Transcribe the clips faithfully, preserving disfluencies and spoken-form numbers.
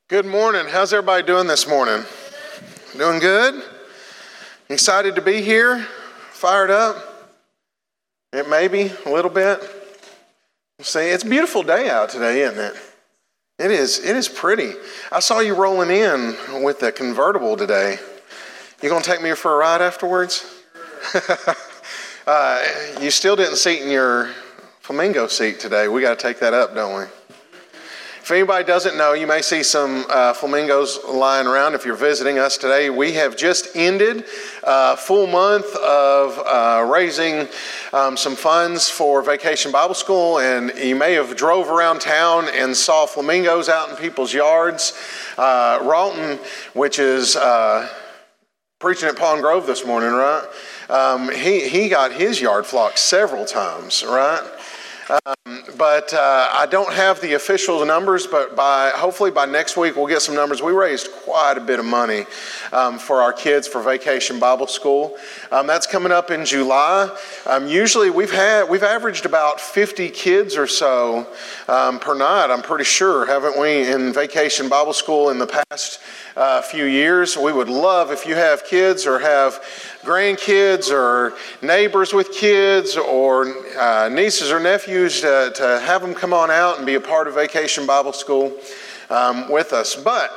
Good morning. How's everybody doing this morning? Doing good? Excited to be here? Fired up? It may be a little bit. See, it's a beautiful day out today, isn't it? It is. It is pretty. I saw you rolling in with the convertible today. You gonna take me for a ride afterwards? uh, you still didn't seat in your flamingo seat today. We got to take that up, don't we? If anybody doesn't know, you may see some uh, flamingos lying around if you're visiting us today. We have just ended a full month of uh, raising um, some funds for Vacation Bible School, and you may have drove around town and saw flamingos out in people's yards. Uh, Ralton, which is uh, preaching at Pond Grove this morning, right? Um, he, he got his yard flocked several times, right? Um, but uh, I don't have the official numbers, but by hopefully by next week we'll get some numbers. We raised quite a bit of money um, for our kids for Vacation Bible School. Um, that's coming up in July. Um, usually we've had we've averaged about fifty kids or so um, per night. I'm pretty sure, haven't we, in Vacation Bible School in the past uh, few years? We would love if you have kids or have grandkids or neighbors with kids or uh, nieces or nephews to, to have them come on out and be a part of Vacation Bible School um, with us. But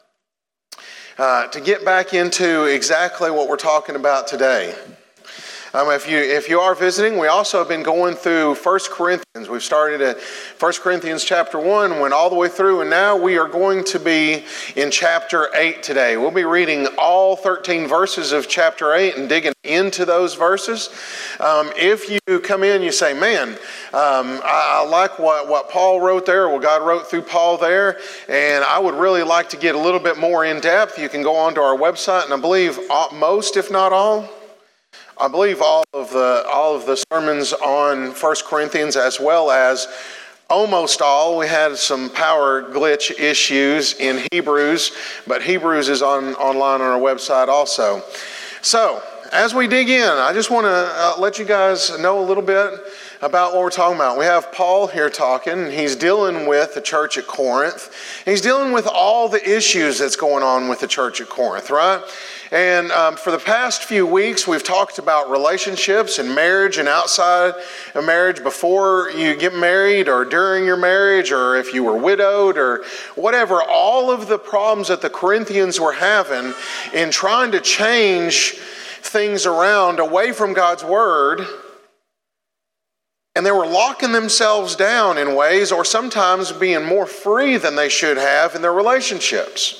uh, to get back into exactly what we're talking about today, Um, if you if you are visiting, we also have been going through First Corinthians. We've started at First Corinthians chapter one, went all the way through, and now we are going to be in chapter eight today. We'll be reading all thirteen verses of chapter eight and digging into those verses. Um, if you come in, you say, man, um, I, I like what, what Paul wrote there, what God wrote through Paul there, and I would really like to get a little bit more in depth. You can go onto our website, and I believe most, if not all, I believe all of the all of the sermons on First Corinthians, as well as almost all. We had some power glitch issues in Hebrews, but Hebrews is on online on our website also. So, as we dig in, I just want to uh, let you guys know a little bit about what we're talking about. We have Paul here talking. He's dealing with the church at Corinth. He's dealing with all the issues that's going on with the church at Corinth, right? And um, for the past few weeks, we've talked about relationships and marriage and outside of marriage, before you get married or during your marriage, or if you were widowed or whatever, all of the problems that the Corinthians were having in trying to change things around away from God's Word. And they were locking themselves down in ways, or sometimes being more free than they should have in their relationships.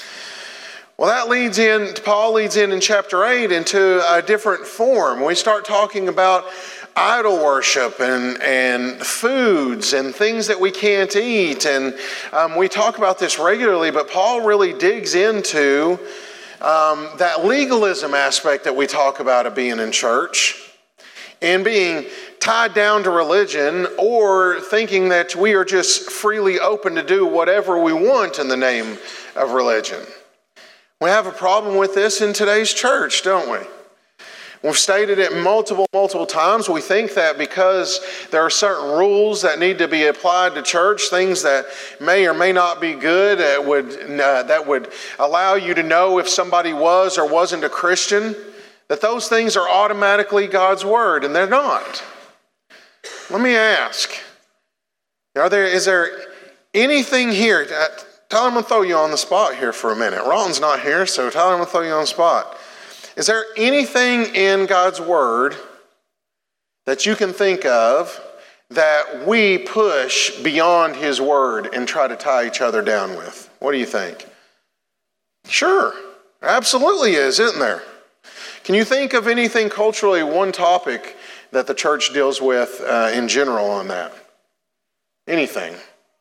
Well, that leads in, Paul leads in in chapter eight into a different form. We start talking about idol worship and, and foods and things that we can't eat. And um, we talk about this regularly, but Paul really digs into um, that legalism aspect that we talk about of being in church and being tied down to religion, or thinking that we are just freely open to do whatever we want in the name of religion. We have a problem with this in today's church, don't we? We've stated it multiple, multiple times. We think that because there are certain rules that need to be applied to church, things that may or may not be good, that would, uh, that would allow you to know if somebody was or wasn't a Christian, that those things are automatically God's Word, and they're not. Let me ask, are there, is there anything here? Tyler, I'm going to throw you on the spot here for a minute. Ron's not here, so Tyler, I'm going to throw you on the spot. Is there anything in God's Word that you can think of that we push beyond His Word and try to tie each other down with? What do you think? Sure, there absolutely is, isn't there? Can you think of anything culturally, one topic that the church deals with uh, in general on that? Anything?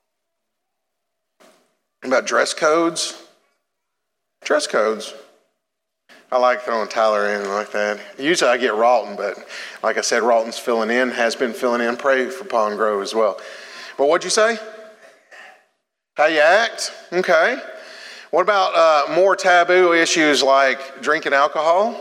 About dress codes? Dress codes. I like throwing Tyler in like that. Usually I get Ralton, but like I said, Ralton's filling in, has been filling in. Pray for Pond Grove as well. But what'd you say? How you act? Okay. What about uh, more taboo issues like drinking alcohol?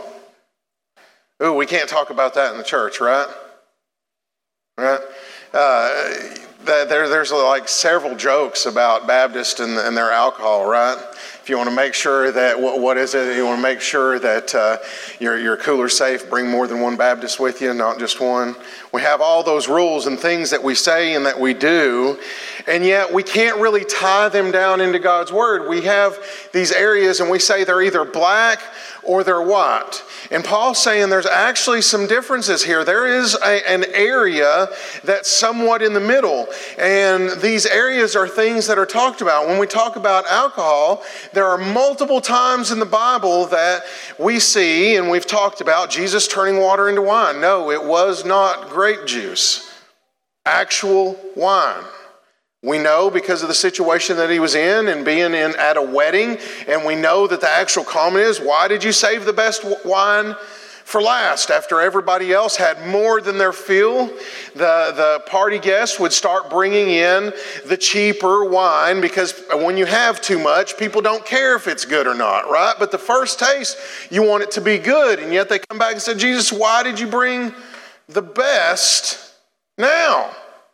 Ooh, we can't talk about that in the church, right? Right? Uh, that there, there's like several jokes about Baptists and, and their alcohol, right? If you want to make sure that, what, what is it? You want to make sure that uh, your, your cooler's safe, bring more than one Baptist with you, not just one. We have all those rules and things that we say and that we do, and yet we can't really tie them down into God's Word. We have these areas and we say they're either black or they're white. And Paul's saying there's actually some differences here. There is a, an area that's somewhat in the middle. And these areas are things that are talked about. When we talk about alcohol, there are multiple times in the Bible that we see, and we've talked about, Jesus turning water into wine. No, it was not grape juice. Actual wine. We know because of the situation that he was in and being in at a wedding, and we know that the actual comment is, why did you save the best wine for last? After everybody else had more than their fill, the, the party guests would start bringing in the cheaper wine, because when you have too much, people don't care if it's good or not, right? But the first taste, you want it to be good, and yet they come back and say, Jesus, why did you bring the best now?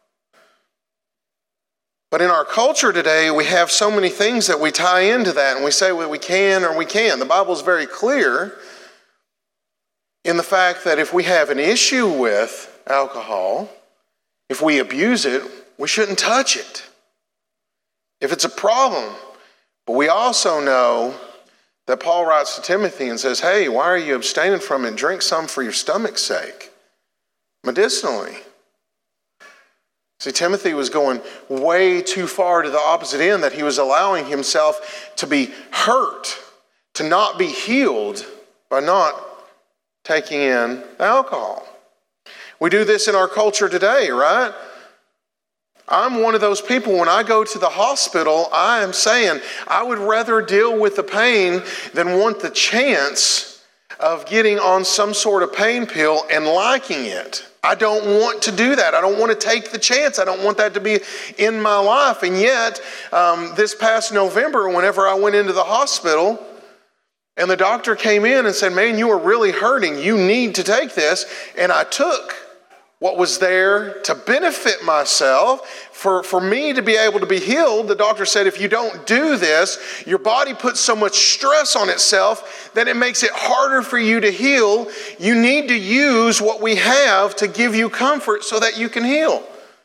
But in our culture today, we have so many things that we tie into that, and we say well, we can or we can't. The Bible is very clear in the fact that if we have an issue with alcohol, if we abuse it, we shouldn't touch it. If it's a problem. But we also know that Paul writes to Timothy and says, hey, why are you abstaining from it? Drink some for your stomach's sake, medicinally. See, Timothy was going way too far to the opposite end, that he was allowing himself to be hurt, to not be healed by not taking in alcohol. We do this in our culture today, right? I'm one of those people, when I go to the hospital, I am saying I would rather deal with the pain than want the chance of getting on some sort of pain pill and liking it. I don't want to do that. I don't want to take the chance. I don't want that to be in my life. And yet, um, this past November, whenever I went into the hospital, and the doctor came in and said, man, you are really hurting. You need to take this. And I took what was there to benefit myself, for, for me to be able to be healed. The doctor said, if you don't do this, your body puts so much stress on itself that it makes it harder for you to heal. You need to use what we have to give you comfort so that you can heal.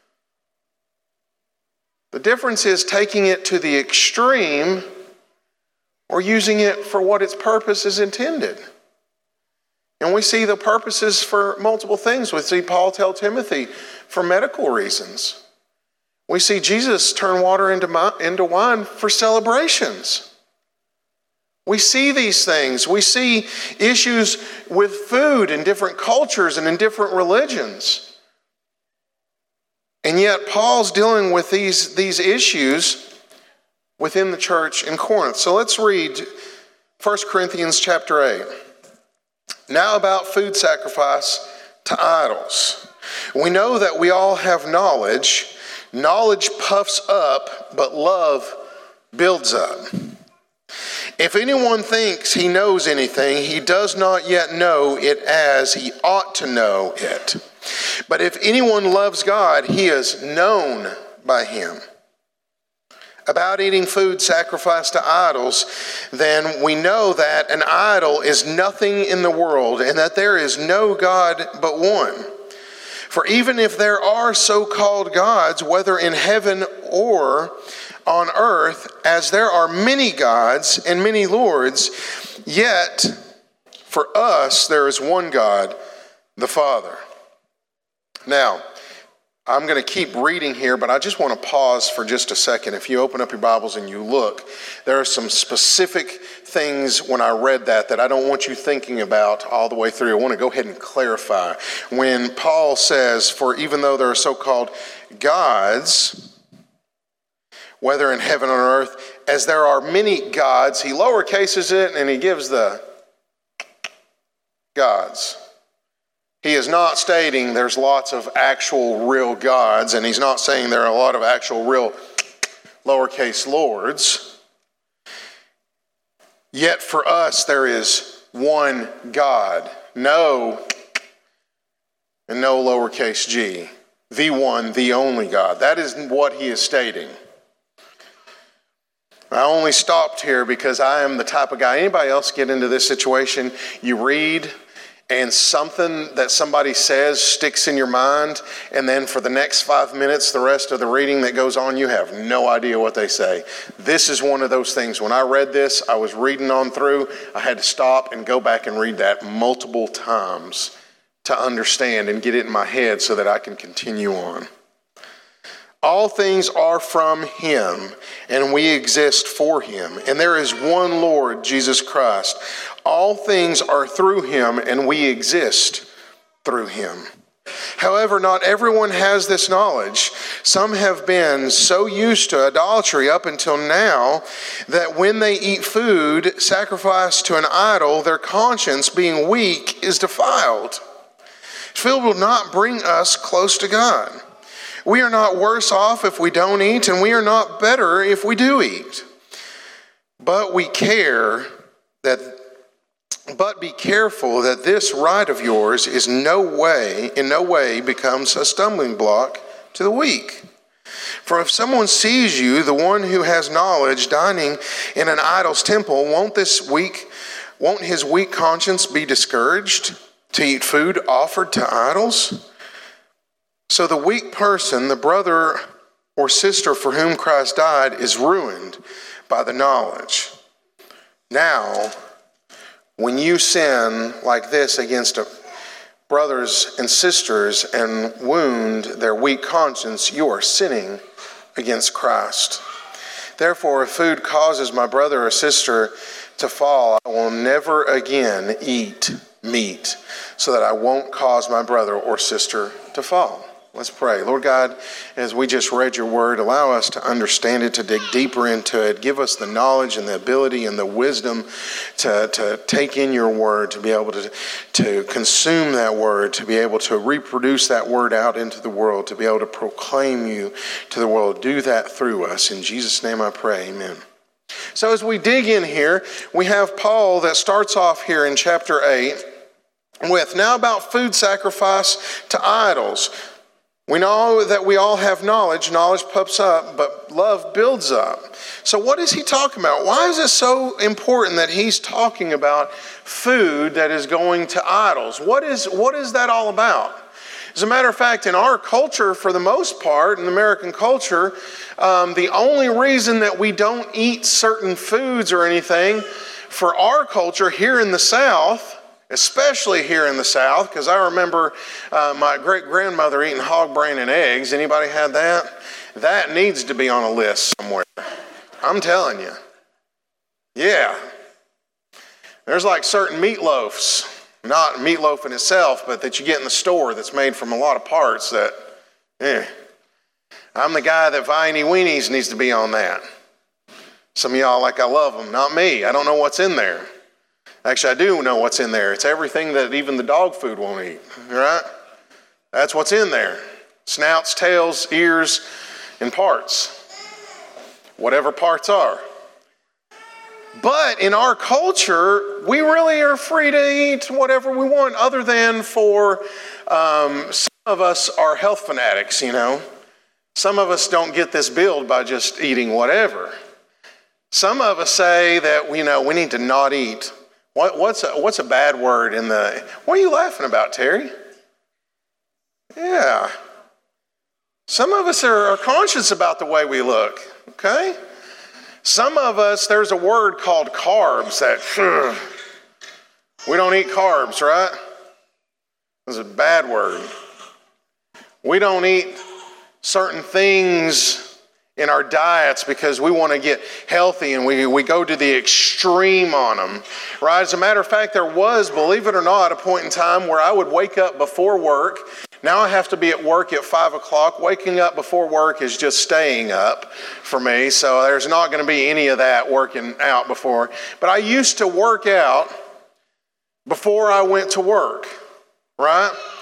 The difference is taking it to the extreme or using it for what its purpose is intended. And we see the purposes for multiple things. We see Paul tell Timothy for medical reasons. We see Jesus turn water into, into wine for celebrations. We see these things. We see issues with food in different cultures and in different religions. And yet Paul's dealing with these, these issues within the church in Corinth. So let's read First Corinthians chapter eight. Now about food sacrifice to idols. We know that we all have knowledge. Knowledge puffs up, but love builds up. If anyone thinks he knows anything, he does not yet know it as he ought to know it. But if anyone loves God, he is known by him. About eating food sacrificed to idols, then we know that an idol is nothing in the world, and that there is no God but one. For even if there are so-called gods, whether in heaven or on earth, as there are many gods and many lords, yet for us there is one God, the Father. Now, I'm going to keep reading here, but I just want to pause for just a second. If you open up your Bibles and you look, there are some specific things when I read that that I don't want you thinking about all the way through. I want to go ahead and clarify. When Paul says, for even though there are so-called gods, whether in heaven or earth, as there are many gods, he lowercases it and he gives the gods. He is not stating there's lots of actual real gods, and he's not saying there are a lot of actual real lowercase lords. Yet for us there is one God. No, and no lowercase g. the one, the only God. That is what he is stating. I only stopped here because I am the type of guy. Anybody else get into this situation? You read and something that somebody says sticks in your mind, and then for the next five minutes, the rest of the reading that goes on, you have no idea what they say. This is one of those things. When I read this, I was reading on through. I had to stop and go back and read that multiple times to understand and get it in my head so that I can continue on. All things are from him, and we exist for him. And there is one Lord, Jesus Christ. All things are through him, and we exist through him. However, not everyone has this knowledge. Some have been so used to idolatry up until now that when they eat food sacrificed to an idol, their conscience, being weak, is defiled. Food will not bring us close to God. We are not worse off if we don't eat, and we are not better if we do eat. But we care that, but be careful that this right of yours is no way, in no way becomes a stumbling block to the weak. For if someone sees you, the one who has knowledge, dining in an idol's temple, won't this weak, won't his weak conscience be discouraged to eat food offered to idols? So the weak person, the brother or sister for whom Christ died, is ruined by the knowledge. Now, when you sin like this against brothers and sisters and wound their weak conscience, you are sinning against Christ. Therefore, if food causes my brother or sister to fall, I will never again eat meat, so that I won't cause my brother or sister to fall. Let's pray. Lord God, as we just read your word, allow us to understand it, to dig deeper into it. Give us the knowledge and the ability and the wisdom to, to take in your word, to be able to, to consume that word, to be able to reproduce that word out into the world, to be able to proclaim you to the world. Do that through us. In Jesus' name I pray, amen. So as we dig in here, we have Paul that starts off here in chapter eight with, now about food sacrifice to idols. We know that we all have knowledge. Knowledge puffs up, but love builds up. So what is he talking about? Why is it so important that he's talking about food that is going to idols? What is, what is that all about? As a matter of fact, in our culture, for the most part, in American culture, um, the only reason that we don't eat certain foods or anything, for our culture here in the South, especially here in the South, because I remember uh, my great-grandmother eating hog brain and eggs. Anybody had that? That needs to be on a list somewhere. I'm telling you. Yeah. There's like certain meatloafs, not meatloaf in itself, but that you get in the store that's made from a lot of parts that, eh. I'm the guy that Viney Weenies needs to be on that. Some of y'all like I love them. Not me. I don't know what's in there. Actually, I do know what's in there. It's everything that even the dog food won't eat, right? That's what's in there. Snouts, tails, ears, and parts. Whatever parts are. But in our culture, we really are free to eat whatever we want, other than for um, some of us are health fanatics, you know. Some of us don't get this build by just eating whatever. Some of us say that, you know, we need to not eat. What, what's, a, what's a bad word in the... What are you laughing about, Terry? Yeah. Some of us are, are conscious about the way we look, okay? Some of us, there's a word called carbs that... Ugh, we don't eat carbs, right? That's a bad word. We don't eat certain things in our diets because we want to get healthy, and we, we go to the extreme on them, right? As a matter of fact, there was, believe it or not, a point in time where I would wake up before work. Now I have to be at work at five o'clock. Waking up before work is just staying up for me, so there's not going to be any of that working out before. But I used to work out before I went to work, right?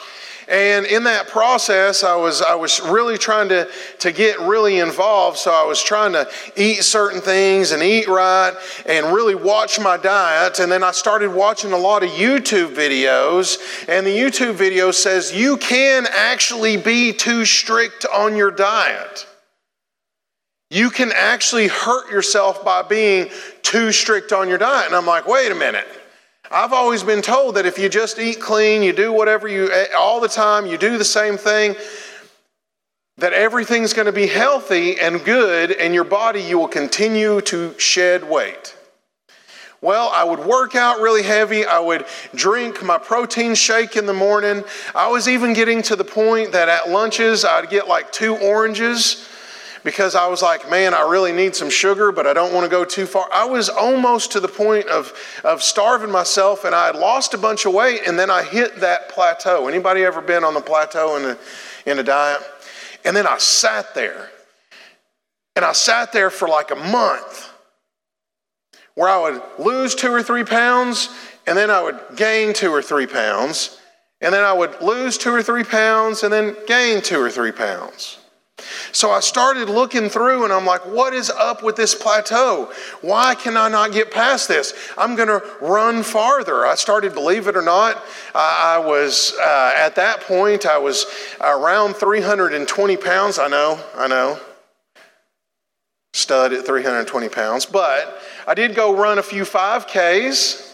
And in that process, I was I was really trying to, to get really involved. So I was trying to eat certain things and eat right and really watch my diet. And then I started watching a lot of YouTube videos. And the YouTube video says you can actually be too strict on your diet. You can actually hurt yourself by being too strict on your diet. And I'm like, wait a minute. I've always been told that if you just eat clean, you do whatever you, all the time, you do the same thing, that everything's going to be healthy and good, and your body, you will continue to shed weight. Well, I would work out really heavy. I would drink my protein shake in the morning. I was even getting to the point that at lunches, I'd get like two oranges, because I was like, man, I really need some sugar, but I don't want to go too far. I was almost to the point of, of starving myself, and I had lost a bunch of weight, and then I hit that plateau. Anybody ever been on the plateau in a, in a diet? And then I sat there, and I sat there for like a month, where I would lose two or three pounds, and then I would gain two or three pounds, and then I would lose two or three pounds, and then gain two or three pounds. So I started looking through, and I'm like, what is up with this plateau? Why can I not get past this? I'm going to run farther. I started, believe it or not, I was, uh, at that point, I was around three hundred twenty pounds. I know, I know. Stud at three hundred twenty pounds. But I did go run a few five Ks.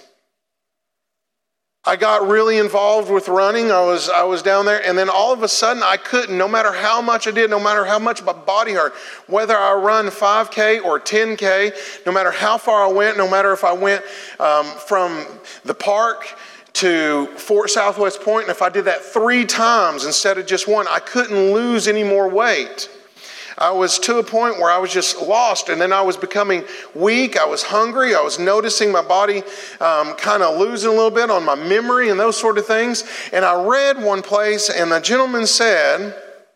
I got really involved with running. I was I was down there, and then all of a sudden I couldn't, no matter how much I did, no matter how much my body hurt, whether I run five K or ten K, no matter how far I went, no matter if I went um, from the park to Fort Southwest Point, and if I did that three times instead of just one, I couldn't lose any more weight. I was to a point where I was just lost, and then I was becoming weak. I was hungry. I was noticing my body um, kind of losing a little bit on my memory and those sort of things. And I read one place, and the gentleman said,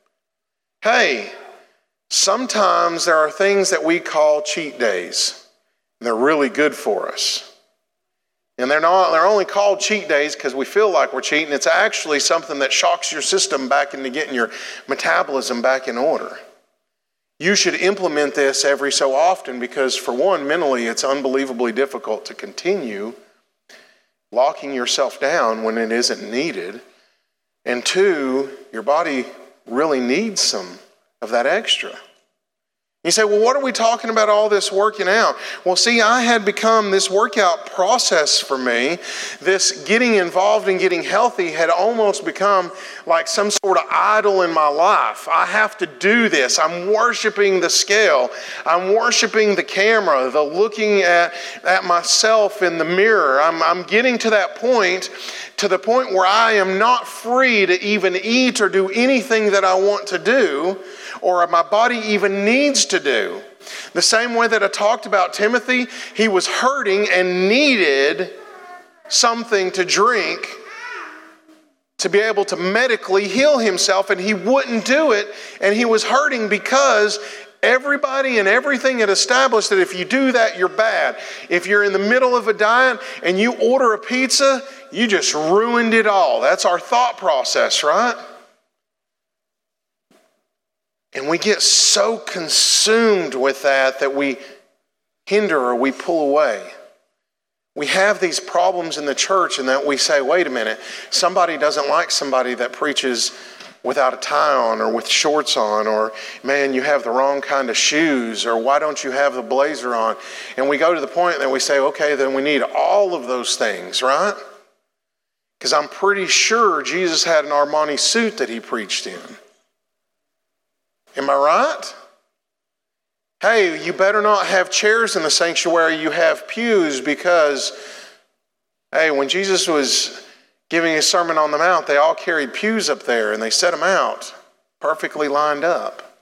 hey, sometimes there are things that we call cheat days. And they're really good for us. And they're not, they're only called cheat days because we feel like we're cheating. It's actually something that shocks your system back into getting your metabolism back in order. You should implement this every so often because, for one, mentally it's unbelievably difficult to continue locking yourself down when it isn't needed. And two, your body really needs some of that extra. You say, well, what are we talking about all this working out? Well, see, I had become this workout process for me. This getting involved and getting healthy had almost become like some sort of idol in my life. I have to do this. I'm worshiping the scale. I'm worshiping the camera, the looking at, at myself in the mirror. I'm, I'm getting to that point, to the point where I am not free to even eat or do anything that I want to do, or my body even needs to do. The same way that I talked about Timothy, he was hurting and needed something to drink to be able to medically heal himself, and he wouldn't do it, and he was hurting because everybody and everything had established that if you do that, you're bad. If you're in the middle of a diet and you order a pizza, you just ruined it all. That's our thought process, right? And we get so consumed with that that we hinder or we pull away. We have these problems in the church in that we say, wait a minute, somebody doesn't like somebody that preaches without a tie on or with shorts on, or man, you have the wrong kind of shoes, or why don't you have the blazer on? And we go to the point that we say, okay, then we need all of those things, right? Because I'm pretty sure Jesus had an Armani suit that he preached in. Am I right? Hey, you better not have chairs in the sanctuary, you have pews, because, hey, when Jesus was giving his Sermon on the Mount, they all carried pews up there and they set them out perfectly lined up.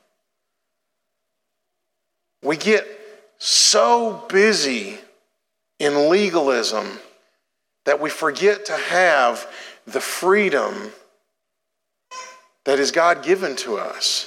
We get so busy in legalism that we forget to have the freedom that is God given to us.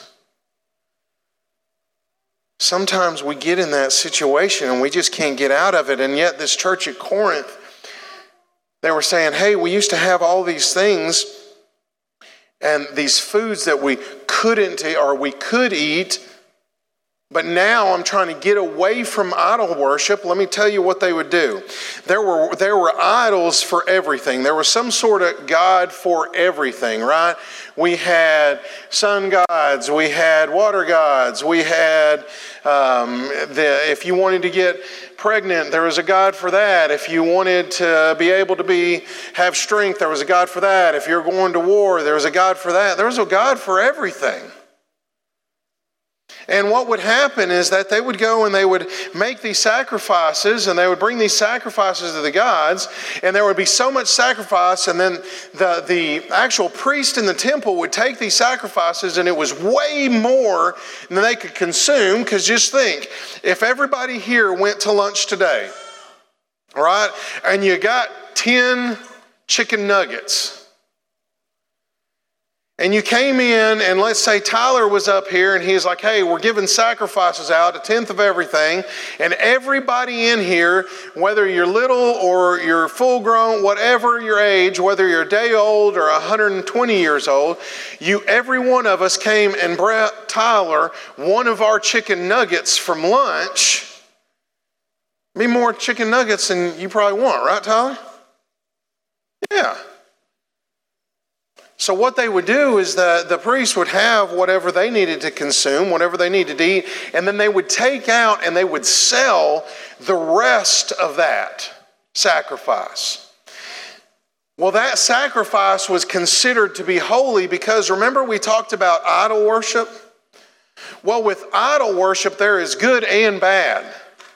Sometimes we get in that situation and we just can't get out of it. And yet this church at Corinth, they were saying, hey, we used to have all these things and these foods that we couldn't eat or we could eat. But now I'm trying to get away from idol worship. Let me tell you what they would do. There were, there were idols for everything. There was some sort of god for everything, right? We had sun gods. We had water gods. We had, um, the, if you wanted to get pregnant, there was a god for that. If you wanted to be able to be have strength, there was a god for that. If you're going to war, there was a god for that. There was a god for everything. And what would happen is that they would go and they would make these sacrifices, and they would bring these sacrifices to the gods, and there would be so much sacrifice, and then the, the actual priest in the temple would take these sacrifices, and it was way more than they could consume. Because just think, if everybody here went to lunch today, all right, and you got ten chicken nuggets, and you came in, and let's say Tyler was up here, and he's like, hey, we're giving sacrifices out, a tenth of everything. And everybody in here, whether you're little or you're full grown, whatever your age, whether you're a day old or one hundred twenty years old, you, every one of us came and brought Tyler one of our chicken nuggets from lunch. Be more chicken nuggets than you probably want, right, Tyler? Yeah. So what they would do is the, the priest would have whatever they needed to consume, whatever they needed to eat, and then they would take out and they would sell the rest of that sacrifice. Well, that sacrifice was considered to be holy because, remember, we talked about idol worship? Well, with idol worship, there is good and bad.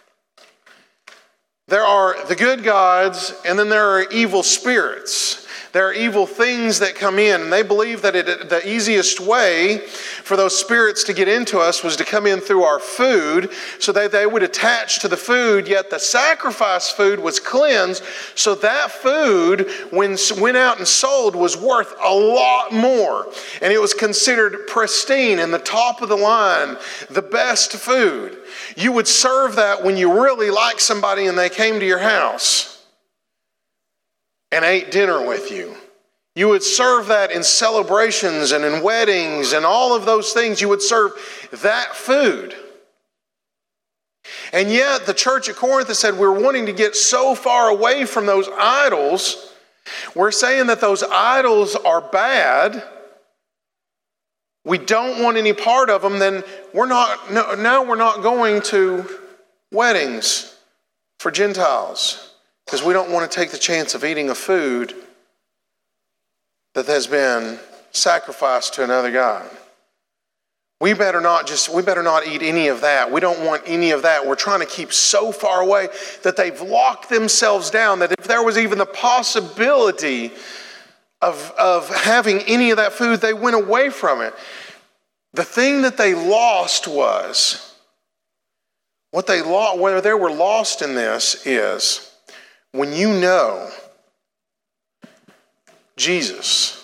There are the good gods, and then there are evil spirits. There are evil things that come in, and they believe that it, the easiest way for those spirits to get into us was to come in through our food, so that they would attach to the food, yet the sacrifice food was cleansed, so that food, when went out and sold, was worth a lot more. And it was considered pristine and the top of the line, the best food. You would serve that when you really liked somebody and they came to your house and ate dinner with you. You would serve that in celebrations and in weddings and all of those things. You would serve that food. And yet the church at Corinth has said we're wanting to get so far away from those idols. We're saying that those idols are bad. We don't want any part of them. Then we're not, no, now we're not going to weddings for Gentiles, because we don't want to take the chance of eating a food that has been sacrificed to another god. We better not just, we better not eat any of that. We don't want any of that. We're trying to keep so far away that they've locked themselves down, that if there was even the possibility of, of having any of that food, they went away from it. The thing that they lost was, what they lost, whether they were lost in this is, when you know Jesus,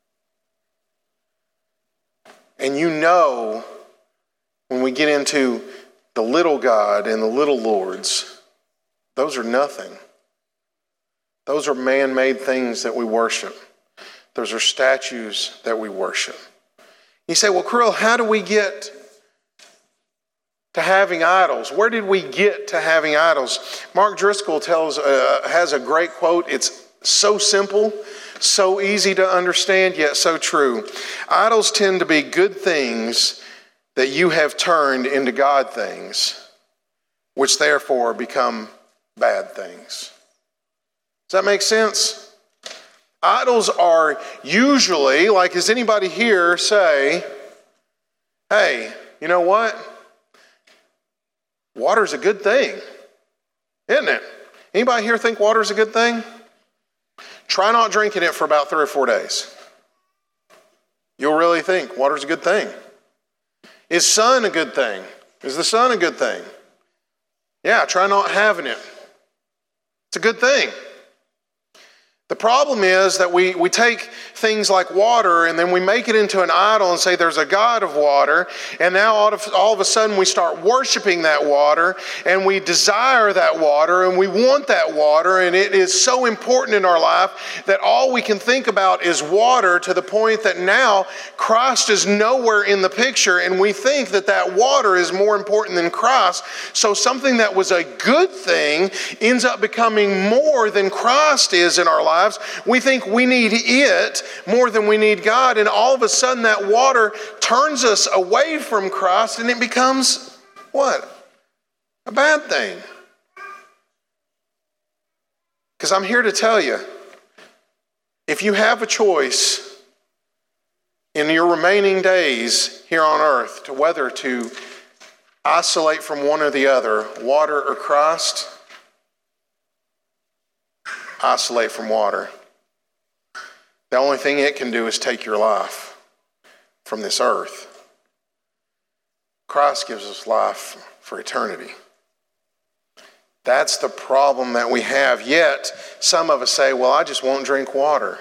and you know when we get into the little God and the little lords, those are nothing. Those are man-made things that we worship. Those are statues that we worship. You say, well, Krill, how do we get to having idols? Where did we get to having idols? Mark Driscoll tells uh, has a great quote. It's so simple, so easy to understand, yet so true. Idols tend to be good things that you have turned into God things, which therefore become bad things. Does that make sense? Idols are usually, like, does anybody here say, hey, you know what? Water's a good thing, isn't it? Anybody here think water's a good thing? Try not drinking it for about three or four days. You'll really think water's a good thing. Is sun a good thing? Is the sun a good thing? Yeah, try not having it. It's a good thing. The problem is that we, we take things like water and then we make it into an idol and say there's a God of water. And now all of, all of a sudden we start worshiping that water and we desire that water and we want that water. And it is so important in our life that all we can think about is water, to the point that now Christ is nowhere in the picture. And we think that that water is more important than Christ. So something that was a good thing ends up becoming more than Christ is in our lives. We think we need it more than we need God, and all of a sudden that water turns us away from Christ, and it becomes what? A bad thing. Because I'm here to tell you, if you have a choice in your remaining days here on earth to whether to isolate from one or the other, water or Christ, isolate from water. The only thing it can do is take your life from this earth. Christ gives us life for eternity. That's the problem that we have. Yet, some of us say, well, I just won't drink water.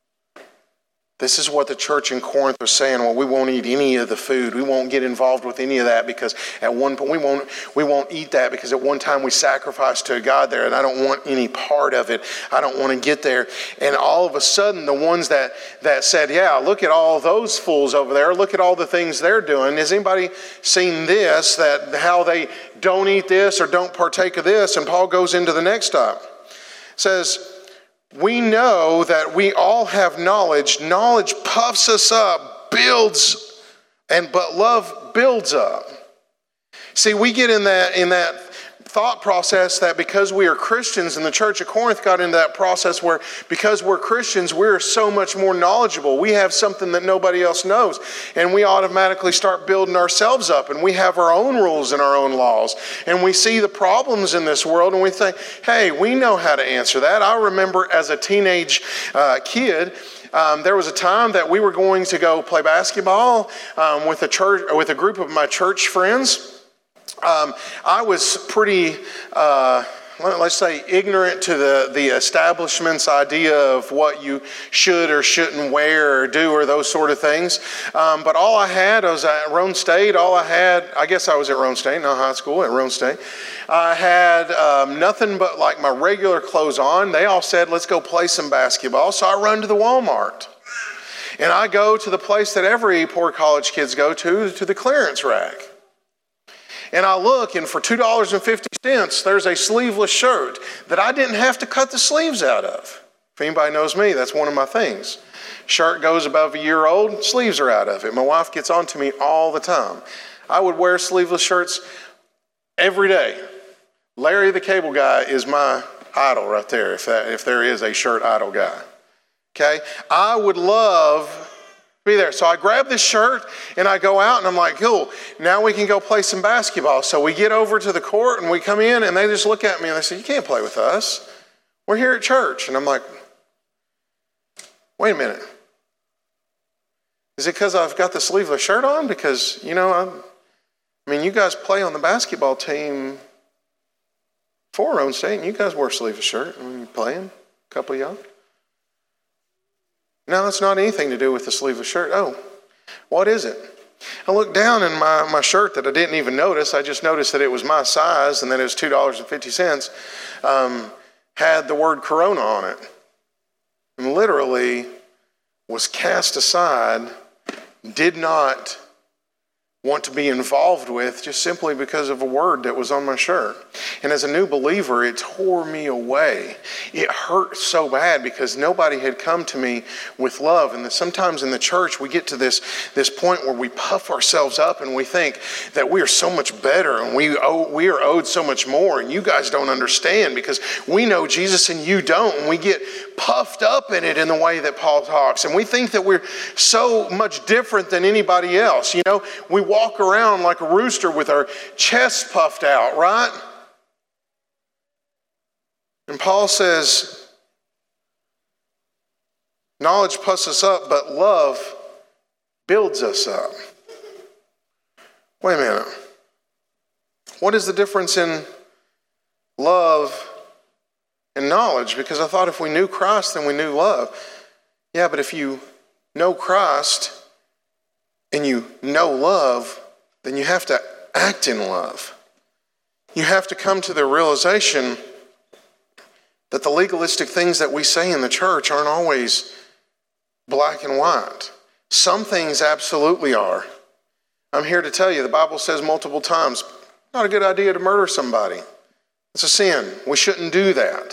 This is what the church in Corinth was saying. Well, we won't eat any of the food. We won't get involved with any of that because at one point we won't we won't eat that because at one time we sacrificed to a God there, and I don't want any part of it. I don't want to get there. And all of a sudden, the ones that that said, "Yeah, look at all those fools over there. Look at all the things they're doing." Has anybody seen this? That how they don't eat this or don't partake of this? And Paul goes into the next stop. Says, we know that we all have knowledge. Knowledge puffs us up, builds, and but love builds up. See, we get in that in that thought process that because we are Christians, and the church of Corinth got into that process where because we're Christians, we're so much more knowledgeable. We have something that nobody else knows. And we automatically start building ourselves up. And we have our own rules and our own laws. And we see the problems in this world and we think, hey, we know how to answer that. I remember as a teenage uh, kid, Um, there was a time that we were going to go play basketball um, with a church, with a group of my church friends. Um, I was pretty, uh, let's say, ignorant to the, the establishment's idea of what you should or shouldn't wear or do or those sort of things. Um, but all I had, I was at Roan State. All I had, I guess I was at Roan State, not high school, at Roan State. I had um, nothing but like my regular clothes on. They all said, let's go play some basketball. So I run to the Walmart. And I go to the place that every poor college kids go to, to the clearance rack. And I look, and for two dollars and fifty cents, there's a sleeveless shirt that I didn't have to cut the sleeves out of. If anybody knows me, that's one of my things. Shirt goes above a year old, sleeves are out of it. My wife gets on to me all the time. I would wear sleeveless shirts every day. Larry the Cable Guy is my idol right there, if that, if there is a shirt idol guy. Okay? I would love be there. So I grab this shirt and I go out and I'm like, cool, now we can go play some basketball. So we get over to the court and we come in and they just look at me and they say, you can't play with us. We're here at church. And I'm like, wait a minute. Is it because I've got the sleeveless shirt on? Because, you know, I'm, I mean, you guys play on the basketball team for Roan State and you guys wear a sleeveless shirt when you're playing, a couple of y'all. No, it's not anything to do with the sleeveless shirt. Oh, what is it? I looked down in my, my shirt that I didn't even notice. I just noticed that it was my size and that it was two dollars and fifty cents. Um, had the word Corona on it. And literally was cast aside, did not want to be involved with just simply because of a word that was on my shirt. And as a new believer, it tore me away. It hurt so bad because nobody had come to me with love. And sometimes in the church, we get to this, this point where we puff ourselves up and we think that we are so much better and we owe, we are owed so much more. And you guys don't understand because we know Jesus and you don't. And we get puffed up in it in the way that Paul talks. And we think that we're so much different than anybody else. You know, we walk around like a rooster with our chest puffed out, right? And Paul says, knowledge puffs us up, but love builds us up. Wait a minute. What is the difference in love and knowledge, because I thought if we knew Christ, then we knew love. Yeah, but if you know Christ and you know love, then you have to act in love. You have to come to the realization that the legalistic things that we say in the church aren't always black and white. Some things absolutely are. I'm here to tell you, the Bible says multiple times, not a good idea to murder somebody. It's a sin. We shouldn't do that.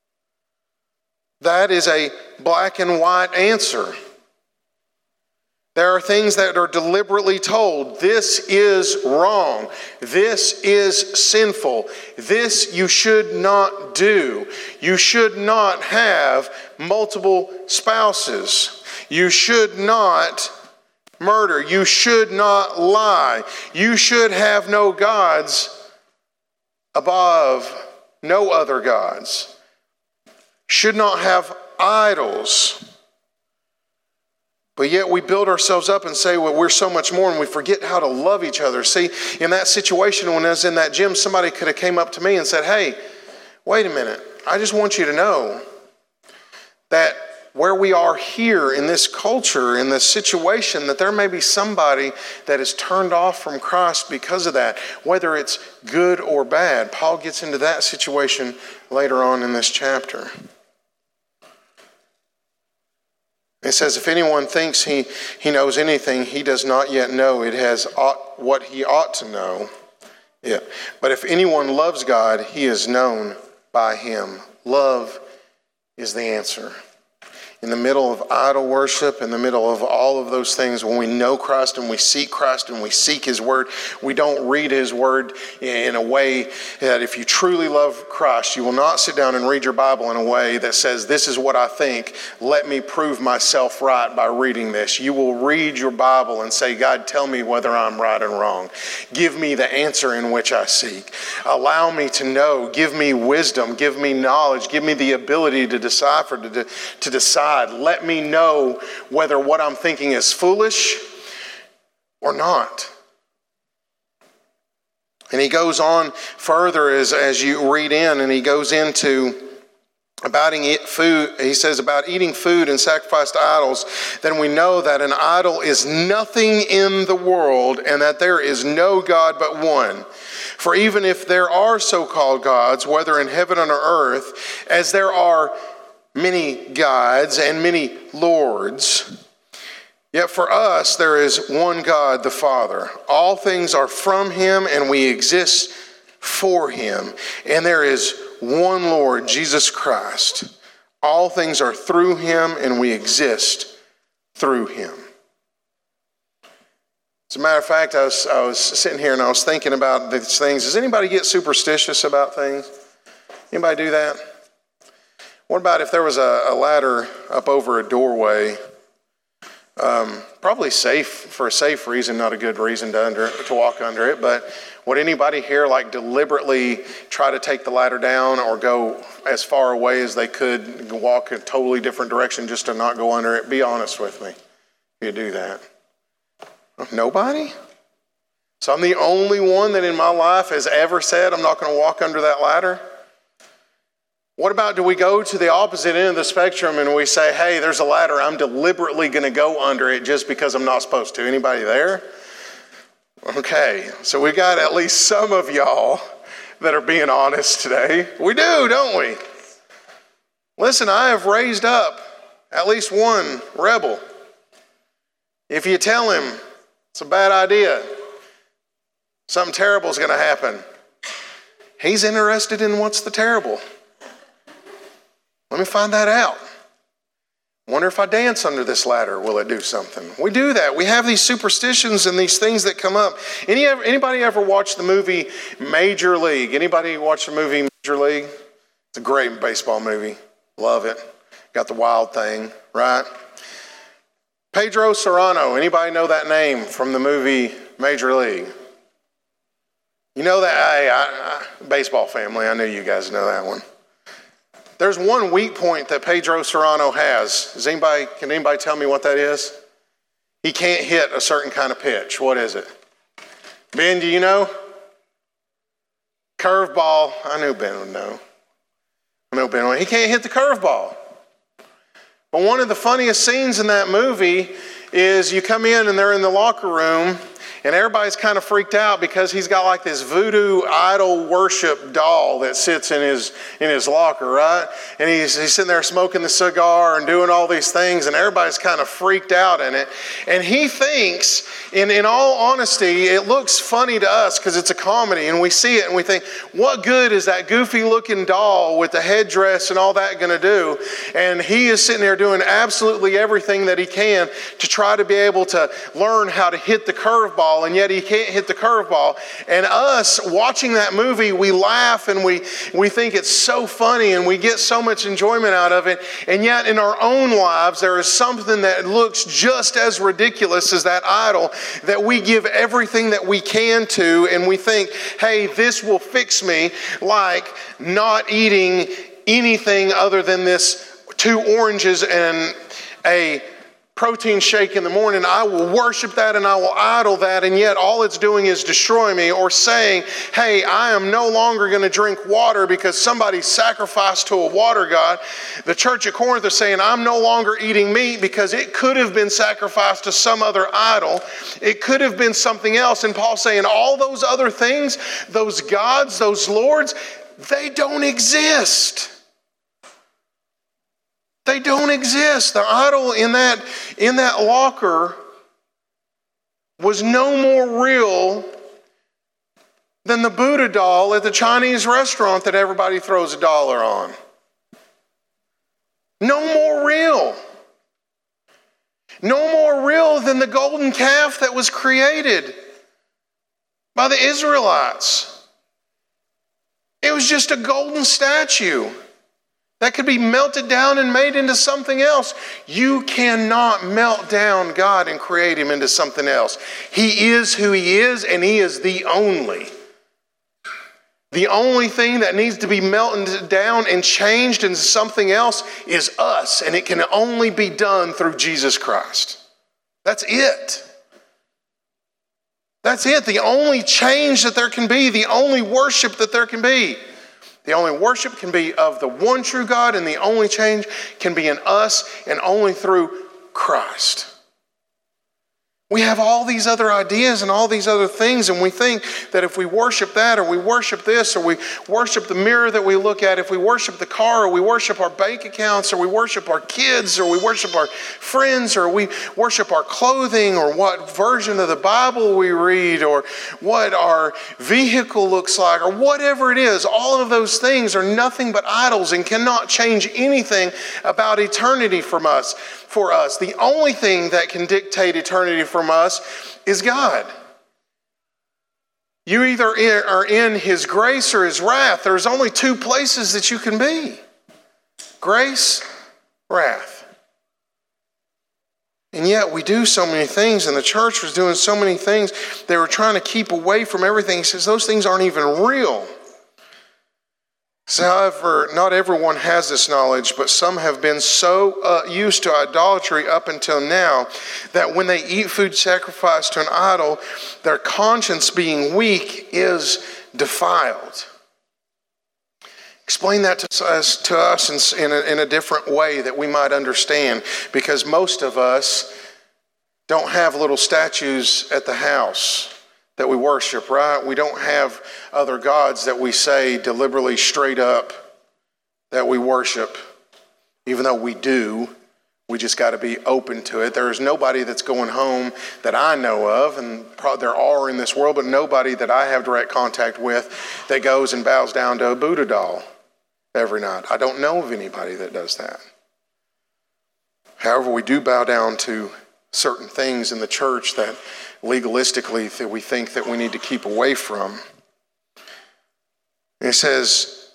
That is a black and white answer. There are things that are deliberately told, this is wrong, this is sinful, this you should not do. You should not have multiple spouses. You should not murder. You should not lie. You should have no gods above no other gods. Should not have idols. But yet we build ourselves up and say, well, we're so much more, and we forget how to love each other. See, in that situation when I was in that gym, somebody could have came up to me and said, hey, wait a minute. I just want you to know that where we are here in this culture, in this situation, that there may be somebody that is turned off from Christ because of that, whether it's good or bad. Paul gets into that situation later on in this chapter. It says, if anyone thinks he, he knows anything, he does not yet know. It has ought, what he ought to know. Yeah. But if anyone loves God, he is known by him. Love is the answer. In the middle of idol worship, in the middle of all of those things, when we know Christ and we seek Christ and we seek His Word, we don't read His Word in a way that if you truly love Christ, you will not sit down and read your Bible in a way that says, this is what I think, let me prove myself right by reading this. You will read your Bible and say, God, tell me whether I'm right and wrong. Give me the answer in which I seek. Allow me to know. Give me wisdom. Give me knowledge. Give me the ability to decipher, to, to decide. Let me know whether what I'm thinking is foolish or not. And he goes on further as, as you read in, and he goes into about eating food. He says about eating food and sacrificed to idols, then we know that an idol is nothing in the world and that there is no God but one. For even if there are so-called gods, whether in heaven or earth, as there are many gods and many lords, yet for us there is one God, the Father. All things are from Him and we exist for Him. And there is one Lord, Jesus Christ. All things are through Him and we exist through Him. As a matter of fact, I was, I was sitting here and I was thinking about these things. Does anybody get superstitious about things? Anybody do that? What about if there was a, a ladder up over a doorway? Um, probably safe, for a safe reason, not a good reason to, under, to walk under it, but would anybody here like deliberately try to take the ladder down or go as far away as they could, walk a totally different direction just to not go under it? Be honest with me. You do that. Nobody? So I'm the only one that in my life has ever said I'm not going to walk under that ladder? What about do we go to the opposite end of the spectrum and we say, hey, there's a ladder, I'm deliberately going to go under it just because I'm not supposed to? Anybody there? Okay, so we got at least some of y'all that are being honest today. We do, don't we? Listen, I have raised up at least one rebel. If you tell him it's a bad idea, something terrible is going to happen, he's interested in what's the terrible. Let me find that out. Wonder if I dance under this ladder, will it do something? We do that. We have these superstitions and these things that come up. Any Anybody ever watch the movie Major League? Anybody watch the movie Major League? It's a great baseball movie. Love it. Got the wild thing, right? Pedro Serrano. Anybody know that name from the movie Major League? You know that? Hey, I, I, baseball family. I knew you guys know that one. There's one weak point that Pedro Serrano has. Does anybody, can anybody tell me what that is? He can't hit a certain kind of pitch. What is it? Ben, do you know? Curveball. I knew Ben would know. No, Ben, he can't hit the curveball. But one of the funniest scenes in that movie is you come in and they're in the locker room and everybody's kind of freaked out because he's got like this voodoo idol worship doll that sits in his in his locker, right? And he's, he's sitting there smoking the cigar and doing all these things, and everybody's kind of freaked out in it. And he thinks, in, in all honesty, it looks funny to us because it's a comedy, and we see it and we think, what good is that goofy looking doll with the headdress and all that going to do? And he is sitting there doing absolutely everything that he can to try to be able to learn how to hit the curveball, and yet he can't hit the curveball. And us watching that movie, we laugh and we, we think it's so funny and we get so much enjoyment out of it. And yet in our own lives, there is something that looks just as ridiculous as that idol that we give everything that we can to, and we think, hey, this will fix me, like not eating anything other than this two oranges and a protein shake in the morning. I will worship that and I will idol that, and yet all it's doing is destroy me. Or saying, hey, I am no longer going to drink water because somebody sacrificed to a water god. The church at Corinth is saying, I'm no longer eating meat because it could have been sacrificed to some other idol. It could have been something else. And Paul's saying all those other things, those gods, those lords, they don't exist. They don't exist. The idol in that, in that locker was no more real than the Buddha doll at the Chinese restaurant that everybody throws a dollar on. No more real. No more real than the golden calf that was created by the Israelites. It was just a golden statue that could be melted down and made into something else. You cannot melt down God and create him into something else. He is who he is, and he is the only. The only thing that needs to be melted down and changed into something else is us, and it can only be done through Jesus Christ. That's it. That's it. The only change that there can be, the only worship that there can be. The only worship can be of the one true God, and the only change can be in us and only through Christ. We have all these other ideas and all these other things, and we think that if we worship that, or we worship this, or we worship the mirror that we look at, if we worship the car, or we worship our bank accounts, or we worship our kids, or we worship our friends, or we worship our clothing, or what version of the Bible we read, or what our vehicle looks like, or whatever it is, all of those things are nothing but idols and cannot change anything about eternity from us. For us, the only thing that can dictate eternity from us is God. You either are in his grace or his wrath. There's only two places that you can be. Grace, wrath. And yet we do so many things, and the church was doing so many things. They were trying to keep away from everything. He says those things aren't even real. So, however, not everyone has this knowledge, but some have been so uh, used to idolatry up until now that when they eat food sacrificed to an idol, their conscience being weak is defiled. Explain that to us, to us in, in, a, in a different way that we might understand, because most of us don't have little statues at the house that we worship, right? We don't have other gods that we say deliberately straight up that we worship. Even though we do, we just got to be open to it. There is nobody that's going home that I know of, and there are in this world, but nobody that I have direct contact with that goes and bows down to a Buddha doll every night. I don't know of anybody that does that. However, we do bow down to certain things in the church that legalistically that we think that we need to keep away from. And it says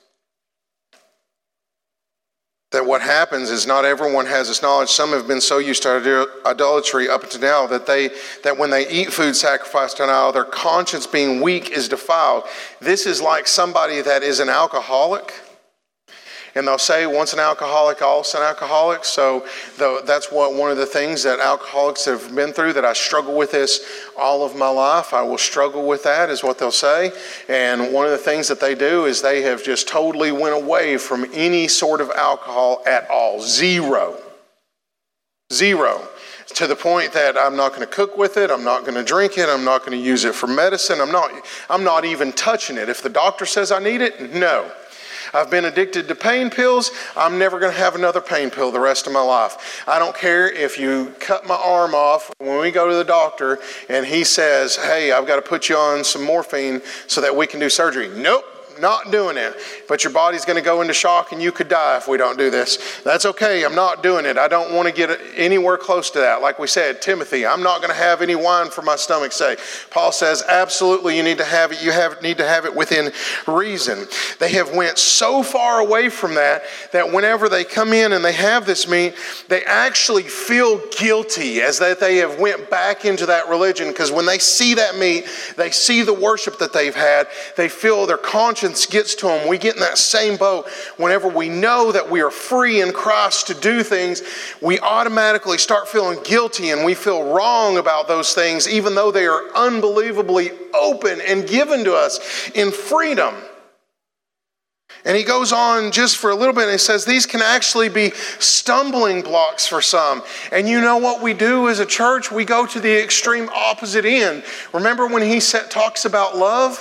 that what happens is not everyone has this knowledge. Some have been so used to idolatry up until now that they that when they eat food sacrificed to an idol, their conscience being weak is defiled. This is like somebody that is an alcoholic, and they'll say once an alcoholic, always an alcoholic. So the, that's what one of the things that alcoholics have been through, that I struggle with this all of my life. I will struggle with that, is what they'll say. And one of the things that they do is they have just totally went away from any sort of alcohol at all. Zero. Zero. To the point that I'm not going to cook with it, I'm not going to drink it, I'm not going to use it for medicine, I'm not, I'm not even touching it. If the doctor says I need it, no. I've been addicted to pain pills. I'm never going to have another pain pill the rest of my life. I don't care if you cut my arm off when we go to the doctor and he says, hey, I've got to put you on some morphine so that we can do surgery. Nope. Not doing it. But your body's going to go into shock and you could die if we don't do this. That's okay. I'm not doing it. I don't want to get anywhere close to that. Like we said, Timothy, I'm not going to have any wine for my stomach's sake. Paul says, absolutely, you need to have it. You have, need to have it within reason. They have went so far away from that that whenever they come in and they have this meat, they actually feel guilty as that they have went back into that religion, because when they see that meat, they see the worship that they've had, they feel their conscience gets to them. We get in that same boat. Whenever we know that we are free in Christ to do things, we automatically start feeling guilty and we feel wrong about those things, even though they are unbelievably open and given to us in freedom. And he goes on just for a little bit and he says these can actually be stumbling blocks for some. And you know what we do as a church? We go to the extreme opposite end. Remember when he set, talks about love?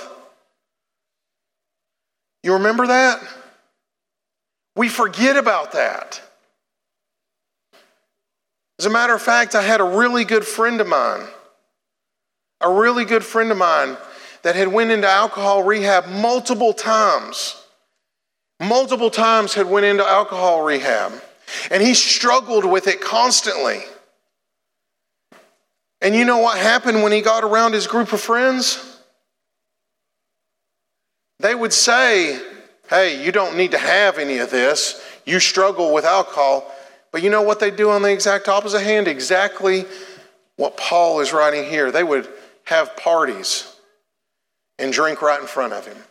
You remember that? We forget about that. As a matter of fact, I had a really good friend of mine, a really good friend of mine that had went into alcohol rehab multiple times. Multiple times had went into alcohol rehab. And he struggled with it constantly. And you know what happened when he got around his group of friends? They would say, hey, you don't need to have any of this. You struggle with alcohol. But you know what they do on the exact opposite hand? Exactly what Paul is writing here. They would have parties and drink right in front of him.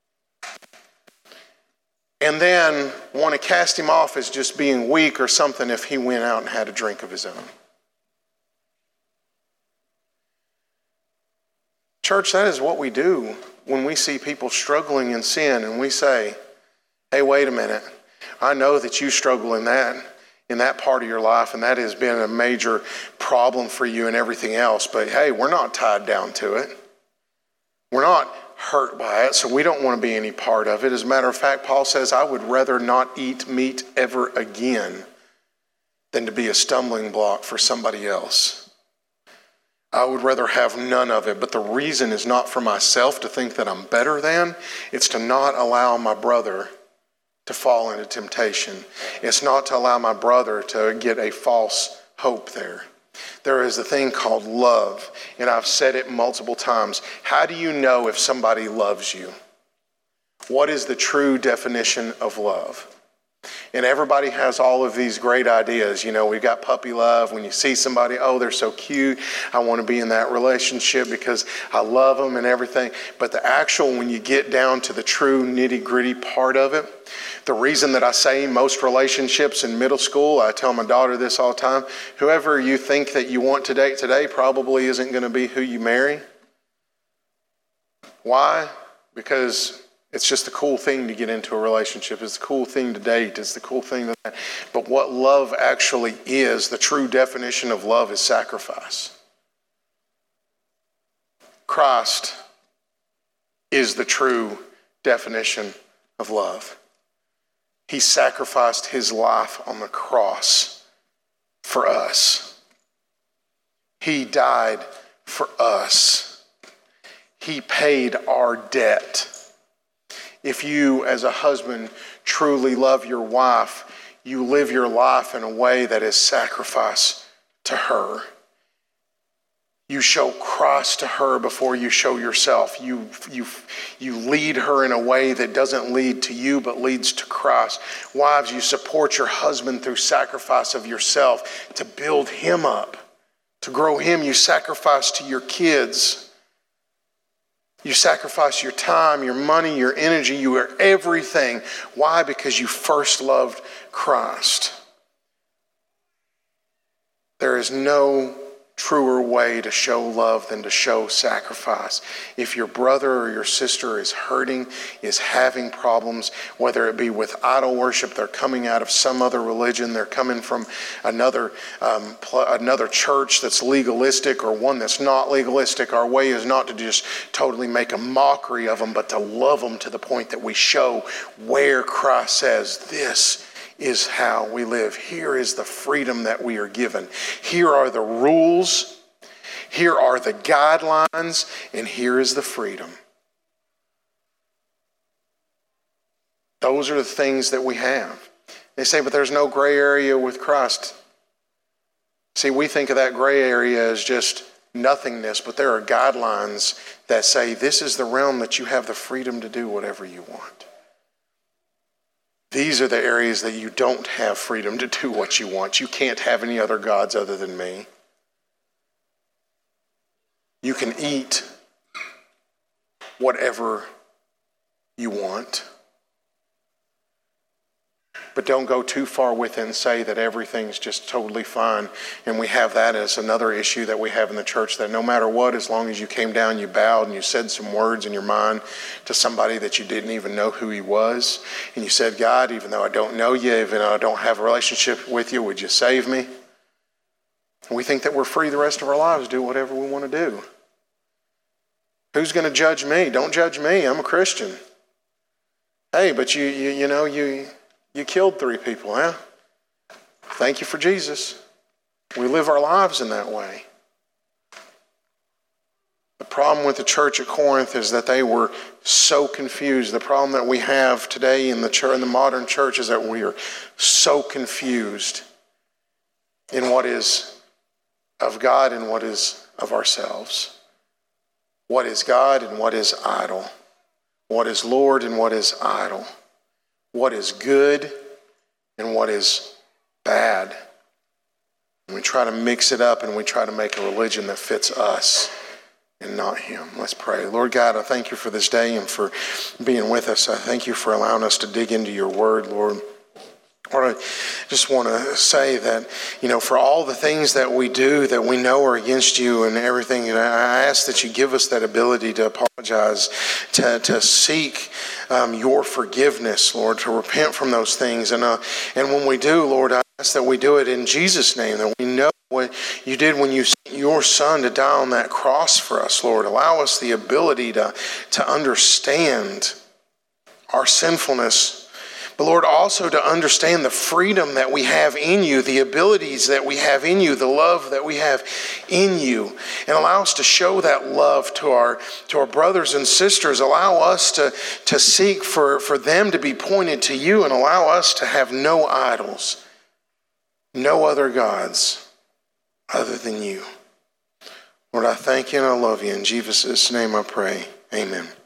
And then want to cast him off as just being weak or something if he went out and had a drink of his own. Church, that is what we do when we see people struggling in sin and we say, hey, wait a minute. I know that you struggle in that, in that part of your life, and that has been a major problem for you and everything else. But hey, we're not tied down to it. We're not hurt by it, so we don't want to be any part of it. As a matter of fact, Paul says, I would rather not eat meat ever again than to be a stumbling block for somebody else. I would rather have none of it. But the reason is not for myself to think that I'm better than. It's to not allow my brother to fall into temptation. It's not to allow my brother to get a false hope there. There is a thing called love. And I've said it multiple times. How do you know if somebody loves you? What is the true definition of love? And everybody has all of these great ideas. You know, we've got puppy love. When you see somebody, oh, they're so cute. I want to be in that relationship because I love them and everything. But the actual, when you get down to the true nitty gritty part of it, the reason that I say most relationships in middle school, I tell my daughter this all the time, whoever you think that you want to date today probably isn't going to be who you marry. Why? Because it's just a cool thing to get into a relationship. It's the cool thing to date. It's the cool thing to that. But what love actually is, the true definition of love is sacrifice. Christ is the true definition of love. He sacrificed his life on the cross for us. He died for us. He paid our debt. If you, as a husband, truly love your wife, you live your life in a way that is sacrifice to her. You show Christ to her before you show yourself. You, you, you lead her in a way that doesn't lead to you, but leads to Christ. Wives, you support your husband through sacrifice of yourself to build him up, to grow him. You sacrifice to your kids. You sacrifice your time, your money, your energy, you are everything. Why? Because you first loved Christ. There is no truer way to show love than to show sacrifice. If your brother or your sister is hurting, is having problems, whether it be with idol worship, they're coming out of some other religion, they're coming from another um, pl- another church that's legalistic or one that's not legalistic, our way is not to just totally make a mockery of them, but to love them to the point that we show where Christ says, this is how we live. Here is the freedom that we are given. Here are the rules. Here are the guidelines. And here is the freedom. Those are the things that we have. They say, but there's no gray area with Christ. See, we think of that gray area as just nothingness, but there are guidelines that say this is the realm that you have the freedom to do whatever you want. These are the areas that you don't have freedom to do what you want. You can't have any other gods other than me. You can eat whatever you want. But don't go too far with it and say that everything's just totally fine. And we have that as another issue that we have in the church, that no matter what, as long as you came down, you bowed, and you said some words in your mind to somebody that you didn't even know who he was. And you said, God, even though I don't know you, even though I don't have a relationship with you, would you save me? And we think that we're free the rest of our lives to do whatever we want to do. Who's going to judge me? Don't judge me. I'm a Christian. Hey, but you, you, you know, you... You killed three people, huh? Thank you for Jesus. We live our lives in that way. The problem with the church at Corinth is that they were so confused. The problem that we have today in the church, in the modern church, is that we are so confused in what is of God and what is of ourselves. What is God and what is idol. What is Lord and what is idol. What is good and what is bad. And we try to mix it up and we try to make a religion that fits us and not him. Let's pray. Lord God, I thank you for this day and for being with us. I thank you for allowing us to dig into your word, Lord. Lord, I just want to say that, you know, for all the things that we do that we know are against you and everything, and I ask that you give us that ability to apologize, to, to seek um, your forgiveness, Lord, to repent from those things. And, uh, and when we do, Lord, I ask that we do it in Jesus' name, that we know what you did when you sent your son to die on that cross for us, Lord. Allow us the ability to, to understand our sinfulness, but Lord, also to understand the freedom that we have in you, the abilities that we have in you, the love that we have in you, and allow us to show that love to our to our brothers and sisters. Allow us to, to seek for, for them to be pointed to you, and allow us to have no idols, no other gods other than you. Lord, I thank you and I love you. In Jesus' name I pray. Amen.